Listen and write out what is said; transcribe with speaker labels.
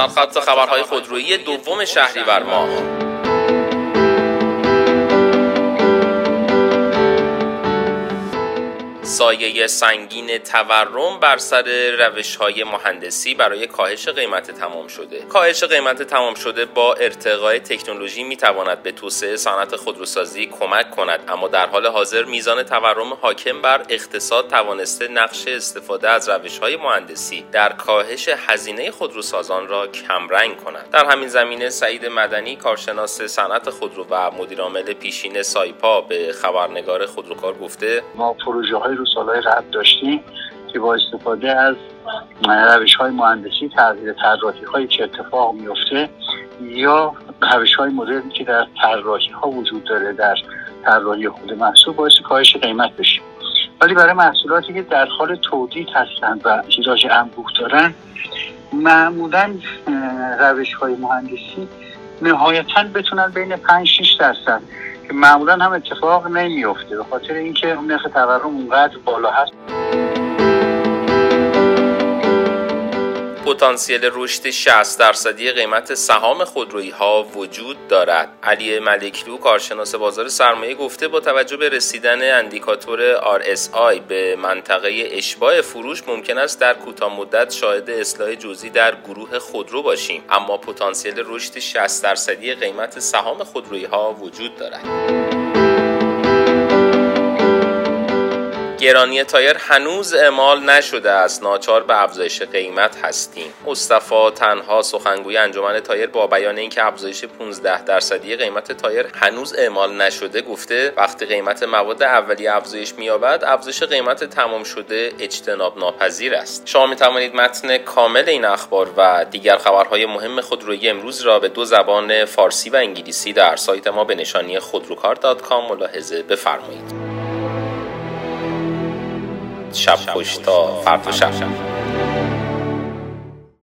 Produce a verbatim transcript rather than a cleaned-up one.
Speaker 1: سرخط خبرهای خودرویی دوم شهریور ماه. سایه سنگین تورم بر سر روش‌های مهندسی برای کاهش قیمت تمام شده. کاهش قیمت تمام شده با ارتقای تکنولوژی می‌تواند به توسعه صنعت خودروسازی کمک کند، اما در حال حاضر میزان تورم حاکم بر اقتصاد توانسته نقش استفاده از روش‌های مهندسی در کاهش هزینه خودروسازان را کمرنگ کند. در همین زمینه سعید مدنی، کارشناس صنعت خودرو و مدیرعامل پیشین سایپا، به خبرنگار خودروکار گفته:
Speaker 2: ما پروژه‌های رو سالهای قبل داشتیم که با استفاده از روش‌های مهندسی تغییر طراحی‌هایی که اتفاق میفته یا روش‌های مدرنی که در طراحی‌ها وجود داره در طراحی خود محصول باعث کاهش قیمت بشه. ولی برای محصولاتی که در حال تولید هستند و تیراژ انبوه دارن، معمولاً روش‌های مهندسی نهایتاً بتونن بین پنج شش درصد که معمولاً هم اتفاق نمیفته به خاطر اینکه نرخ تورم اونقدر بالا هست.
Speaker 1: پتانسیل رشد شصت درصدی قیمت سهام خودرویی‌ها وجود دارد. علی ملکلو، کارشناس بازار سرمایه، گفته با توجه به رسیدن اندیکاتور آر اس آی به منطقه اشباع فروش ممکن است در کوتاه مدت شاهد اصلاح جزئی در گروه خودرو باشیم، اما پتانسیل رشد شصت درصدی قیمت سهام خودرویی‌ها وجود دارد. گرانی تایر هنوز اعمال نشده است، ناچار به افزایش قیمت هستیم. مصطفی تنها، سخنگوی انجمن تایر، با بیان اینکه افزایش پانزده درصدی قیمت تایر هنوز اعمال نشده گفته وقتی قیمت مواد اولیه افزایش می‌یابد، افزایش قیمت تمام شده اجتناب ناپذیر است. شما می‌توانید متن کامل این اخبار و دیگر خبرهای مهم خودرویی امروز را به دو زبان فارسی و انگلیسی در سایت ما به نشانی خودروکار دات کام ملاحظه بفرمایید. شب خوش تا فردا شب.